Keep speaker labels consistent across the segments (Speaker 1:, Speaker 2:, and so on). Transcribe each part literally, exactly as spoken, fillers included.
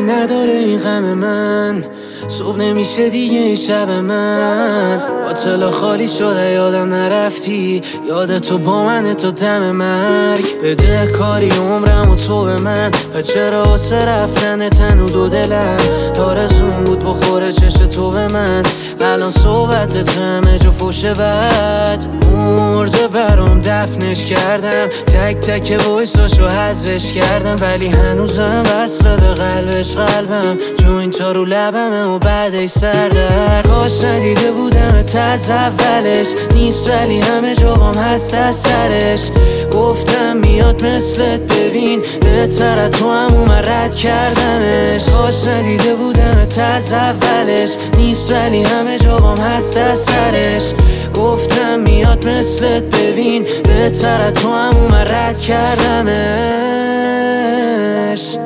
Speaker 1: نداره این غم من، صبح نمیشه دیگه این شب من. باطلا خالی شده یادم نرفتی، یاد تو با من تا دم مرگ. بده کاری عمرم و تو به من، و چرا واسه رفتن تن و دو دلم آرزوم بود بخوره چش تو به من. الان صحبت همه جا فوش بد مرده برام دفنش کردم، تک تک وایساشو حذفش کردم، ولی هنوزم وصله به قلبش قلبم، جوین تا رو لبمه و بعدش سردرد. کاش ندیده بودم از اولش، نیست ولی همه جا بام هست از سرش. گفتم میاد مثلت ببین، بهتر تو هم اومد رد کردمش. کاش ندیده بودم از اولش، نیست ولی همه جا بام هست از سرش. گفتم میاد مثلت ببین، بهتر تو هم اومد رد کردمش.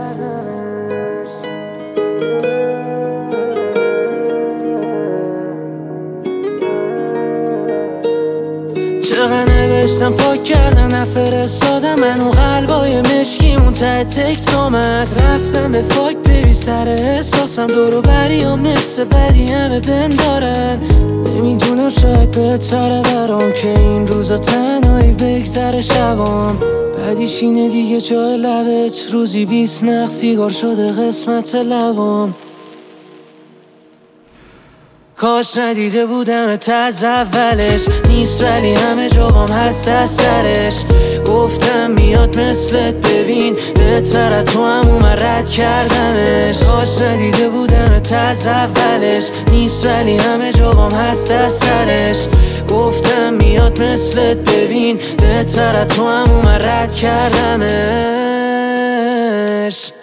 Speaker 1: چقدر نوشتم پاک کردم نفرستادم، من و قلبای مشکیمون ته تکس آمد. رفتم به فاک ببی سر احساسم، دورو بریام نصف بدی همه بهم دارن. نمیدونم شاید بهتره برام که این روزا تنهایی بگذره شبام. بعدیش اینه دیگه جای لبت، روزی بیست نخ سیگار شده قسمت لبام. کاش ندیده بودم از اولش، نیست ولی همه جا بام هست از سرش. گفتم میاد مثلت ببین، بهتر تو هم اومد رد کردمش. کاش ندیده بودم از اولش، نیست ولی همه جا بام هست از سرش. گفتم میاد مثلت ببین، بهتر تو هم اومد رد کردمش.